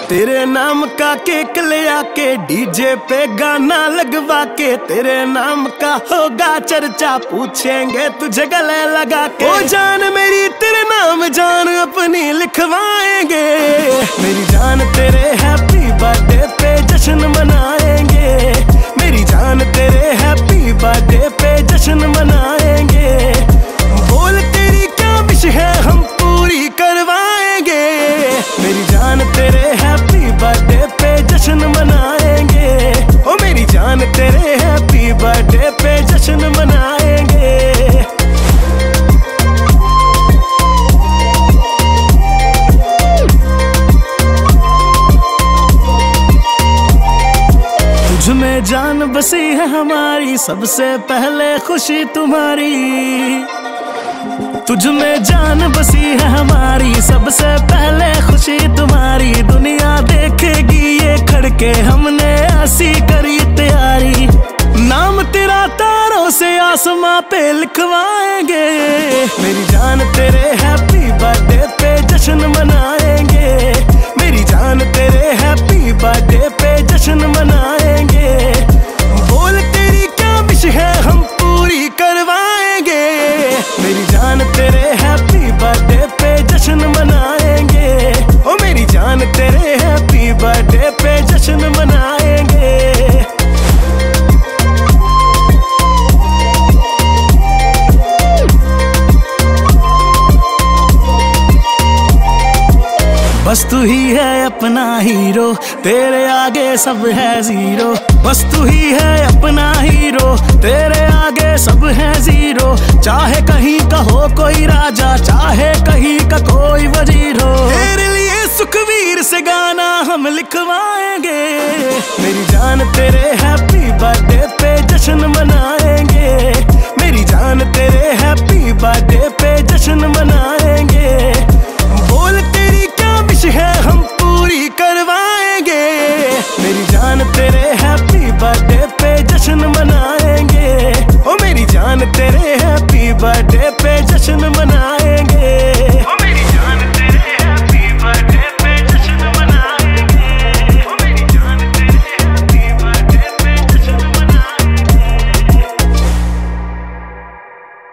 तेरे नाम का केक ले आके डीजे पे गाना लगवा के, तेरे नाम का होगा चर्चा, पूछेंगे तुझे गले लगा के। ओ जान मेरी तेरे नाम जान अपनी लिखवाएंगे, मेरी जान तेरे हैप्पी बर्थडे पे जश्न मनाएंगे, मेरी जान तेरे हैप्पी बर्थडे पे जश्न मनाएंगे। बोल तेरी क्या विश है हम पूरी करवाएंगे, मेरी जान तेरे हैप्पी बर्थडे पे जश्न मनाएंगे, ओ मेरी जान तेरे हैप्पी बर्थडे पे जश्न मनाएंगे। तुझमें जान बसी है हमारी, सबसे पहले खुशी तुम्हारी। तुझमें जान बसी है हमारी, सबसे पहले खुशी तुम्हारी। दुनिया देखेगी ये खड़के, हमने ऐसी करी तैयारी। नाम तेरा तारों से आसमां पे लिखवाएंगे, मेरी जान तेरे हैप्पी बर्थडे पे जश्न मनाएंगे, मेरी जान तेरे हैप्पी बर्थडे पे जश्न मनाएंगे। बोल तेरी क्या विश है हम पूरी करवाएंगे, मेरी जान तेरे हैप्पी बर्थडे पे जश्न मनाएंगे, ओ मेरी जान तेरे हैप्पी बर्थडे पे जश्न मनाएंगे। बस तू ही है अपना हीरो, तेरे आगे सब है जीरो। बस तू ही है अपना हीरो, तेरे आगे सब है जीरो। चाहे कहीं का हो कोई राजा, चाहे कहीं का कोई वजीर हो, तेरे लिए सुखवीर से गाना हम लिखवाएंगे, मेरी जान तेरे हैप्पी बर्थडे पे जश्न मनाएंगे।